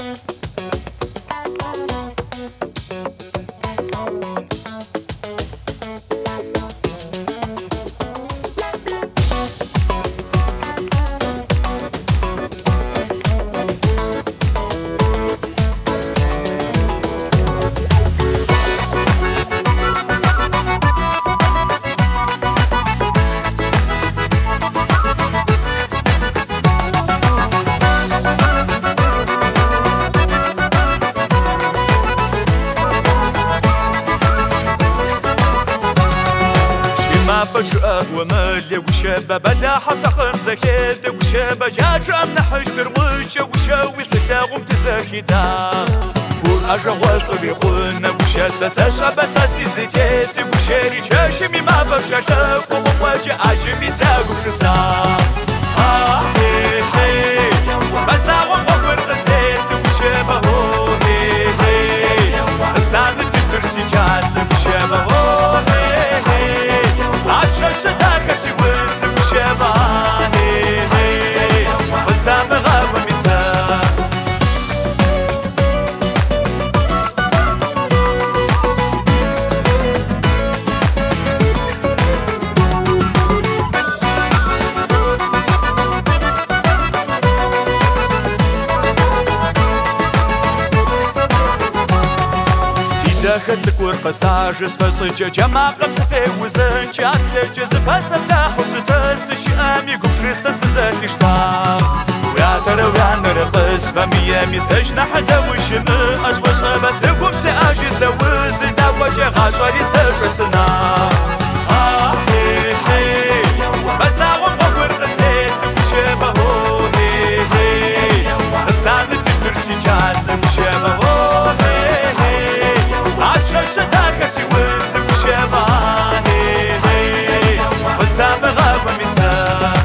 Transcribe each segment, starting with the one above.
فجأة وملي وشابة بدا حسقم زكيت وشابة جاج أمنا حشتر وجه وشاوي صتاغم تزاكيدا وأجا وصبي خونا وشاسا ساشا ساسي زيتيت وشاري جاشمي ما فرجاك ومواجه عجبي ساق وشسا هي هي بساغم وقر غزيت وشابة هو هي هي السعد تشترسي جاسم وشابة هو هي هي عشاشتاك سيوز وشابة هي هي وزدام غاب مساء داخل سكور قصاج فصج جمع قمص في وزن جات لجز فاستفتح وستس شامي قبش سمس اشتاق ويا ترى ويا نرقص فمية مسج نحدا وشم أجوش بس قمس أجي زوز دا وجه غاشري سج سنا هي هي بس أغم بقر غزيت وشبه هي هي السعد تشترسي جاسم وشبه هي هي عشاشتاك سيوز وشابة هي هي وزدام غاب مساء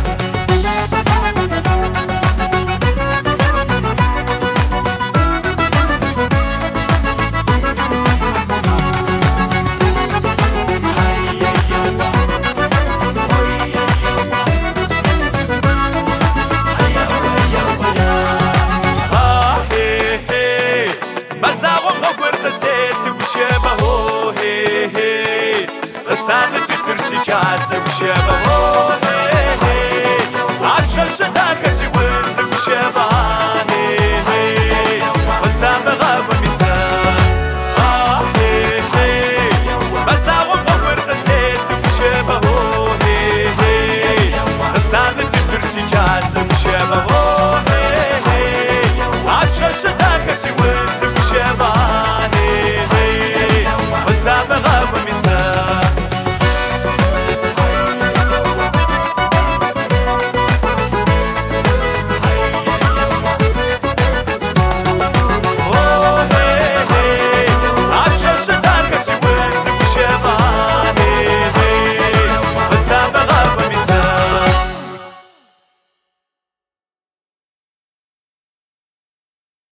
هي هي بزاغم غور غزيت وشابه هي هي غسان تشترسي جاسة وشابه هي هي عشاشتاك سيوز وشابه هي هي وزدام غاب مساء هي هي بزاغم غور غزيت وشابه هي هي غسان تشترسي جاسة وشابه هي هي عشاشتاك سيوز